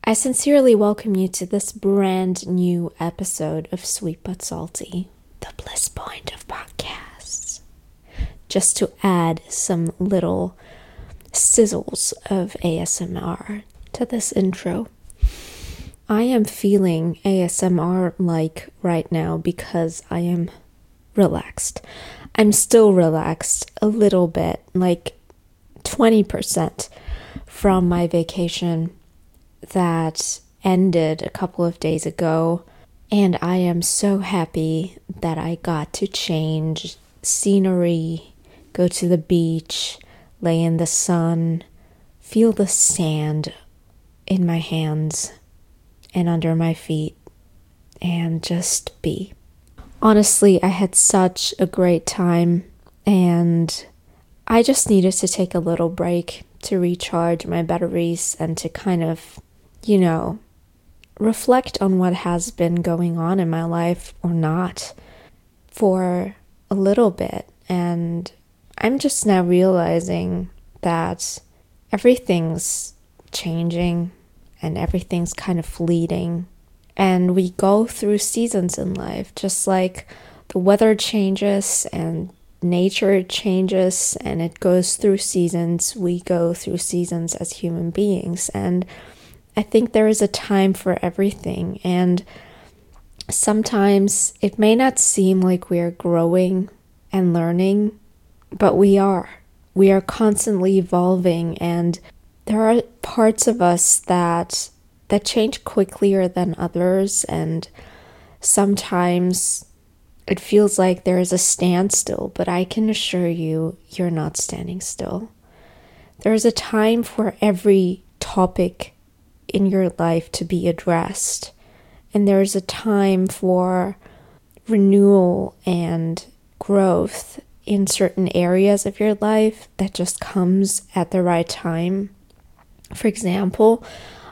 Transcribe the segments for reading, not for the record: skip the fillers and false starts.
I sincerely welcome you to this brand new episode of Sweet But Salty, the bliss point of podcasts. Just to add some little sizzles of ASMR to this intro. I am feeling ASMR-like right now because I am relaxed. I'm still relaxed a little bit, like 20% from my vacation that ended a couple of days ago, and I am so happy that I got to change scenery, go to the beach, lay in the sun, feel the sand in my hands and under my feet, and just be. Honestly, I had such a great time, and I just needed to take a little break to recharge my batteries and to kind of reflect on what has been going on in my life or not for a little bit. And I'm just now realizing that everything's changing and everything's kind of fleeting. And we go through seasons in life, just like the weather changes and nature changes and it goes through seasons. We go through seasons as human beings. And I think there is a time for everything, and sometimes it may not seem like we're growing and learning, but we are. We are constantly evolving, and there are parts of us that change quicker than others, and sometimes it feels like there is a standstill, but I can assure you, you're not standing still. There is a time for every topic in your life to be addressed, and there's a time for renewal and growth in certain areas of your life that just comes at the right time. For example,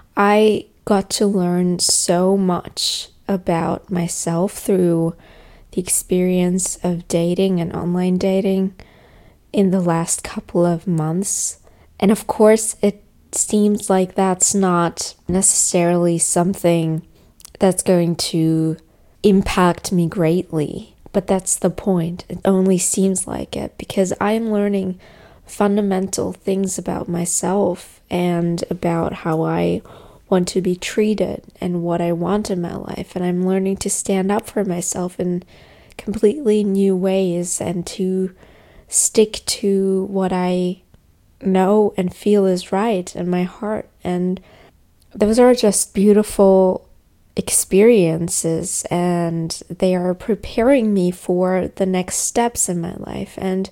I got to learn so much about myself through the experience of dating and online dating in the last couple of months, and of course it seems like that's not necessarily something that's going to impact me greatly, but that's the point. It only seems like it because I'm learning fundamental things about myself and about how I want to be treated and what I want in my life, and I'm learning to stand up for myself in completely new ways and to stick to what I know and feel is right in my heart. And those are just beautiful experiences, and they are preparing me for the next steps in my life. And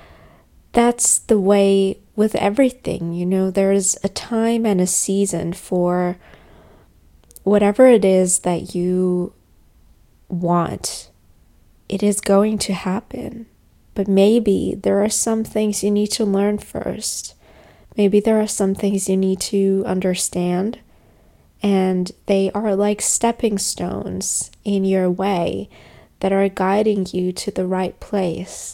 that's the way with everything, there's a time and a season for whatever it is that you want. It is going to happen. But maybe there are some things you need to learn first. Maybe there are some things you need to understand, and they are like stepping stones in your way that are guiding you to the right place.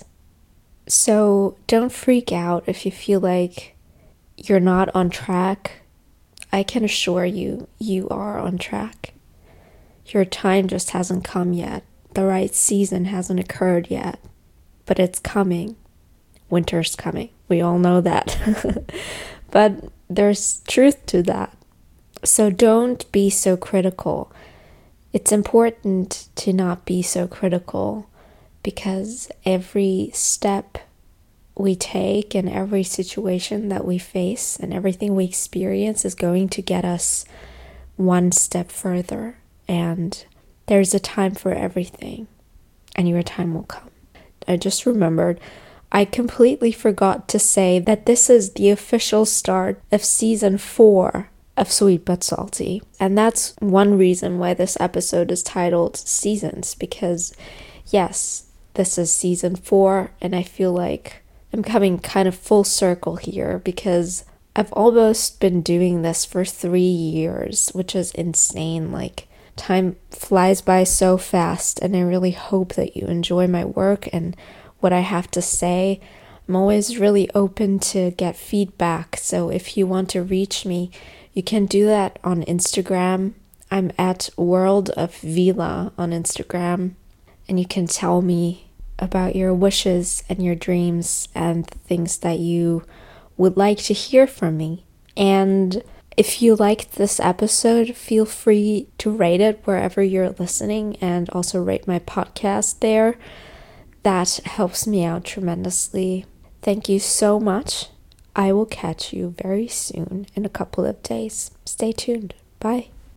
So don't freak out if you feel like you're not on track. I can assure you, you are on track. Your time just hasn't come yet. The right season hasn't occurred yet. But it's coming. Winter's coming. We all know that. But there's truth to that. So don't be so critical. It's important to not be so critical because every step we take and every situation that we face and everything we experience is going to get us one step further. And there's a time for everything, and your time will come. I just remembered, I completely forgot to say that this is the official start of season 4 of Sweet But Salty. And that's one reason why this episode is titled Seasons, because yes, this is season 4, and I feel like I'm coming kind of full circle here because I've almost been doing this for 3 years, which is insane. Like, time flies by so fast, and I really hope that you enjoy my work and what I have to say. I'm always really open to get feedback, so if you want to reach me, You can do that on Instagram. I'm at World of Vila on Instagram, and you can tell me about your wishes and your dreams and things that you would like to hear from me. And if you liked this episode, feel free to rate it wherever you're listening and also rate my podcast there. That helps me out tremendously. Thank you so much. I will catch you very soon in a couple of days. Stay tuned. Bye.